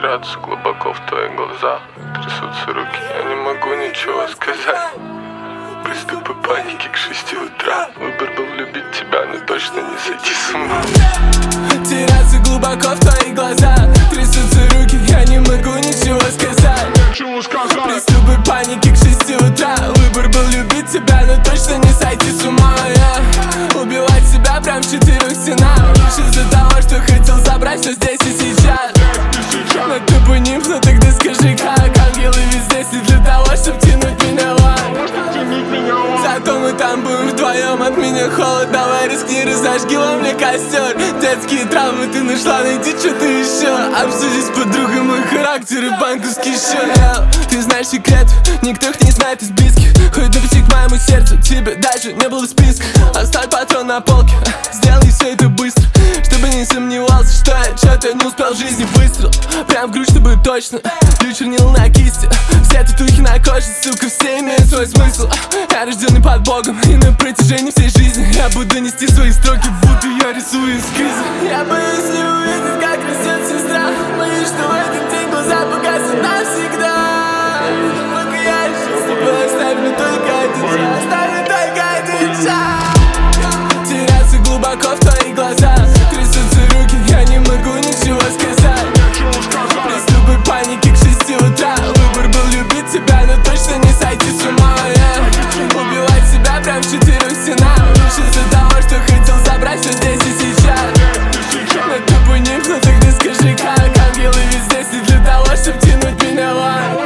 смотрятся глубоко в твои глаза. Трясутся руки, я не могу ничего сказать. Приступы паники к 6 утра. Выбор был любить тебя, но точно не сойти с ума. Теряться глубоко в твои глаза. Трясутся руки, я не могу ничего сказать. Приступы паники к 6 утра. Выбор был любить тебя, но точно не сойти с ума. Убивать себя прям в 4 стенах. Лишь из-за того, что хотел забрать все здесь и сейчас. Но ты бы нимф, но тогда скажи как. Ангелы ведь здесь не для того, чтоб тянуть меня в ад. Зато мы там будем вдвоем, от меня холод. Давай рискни, разожги во мне костер. Детские травмы ты нашла, найди что-то еще. Обсуди с подругой мой характер и банковский счет. Ты знаешь секрет, никто их не знает из близких. Хоть допусти к моему сердцу, тебе даже не было в списке. Оставь патрон на полке, сделай все это быстро. Чтобы не сомневался, что я что-то не успел в жизни. Выстрел, прям в грудь, чтобы точно. Ключ чернил на кисти, все татухи на коже, сука, все имеют свой смысл. Я рожденный под Богом, и на протяжении всей жизни я буду нести свои строки, будто я рисую эскизы. Я боюсь не увидеть, как растет сестра. Боюсь, что в этот день глаза погасят навсегда. Пока я еще с тобой, оставь мне только один час. Оставь мне только один час. Теряться глубоко в твои глаза. Трясутся руки, я не могу ничего сказать. Приступы паники к 6 утра. Выбор был любить тебя, но точно не сойти с ума. Убивать себя прям в 4 стенах. Лишь из-за того, что хотел забрать все здесь и сейчас. Но ты бы нимф, но тогда скажи как. Ангелы ведь здесь не для того, чтоб тянуть меня в ад.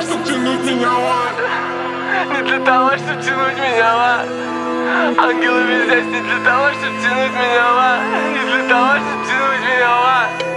Не для того, чтоб тянуть меня в ад. Ангелы ведь здесь не для того, чтоб тянуть меня в ад. Не для того, чтоб тянуть меня в ад.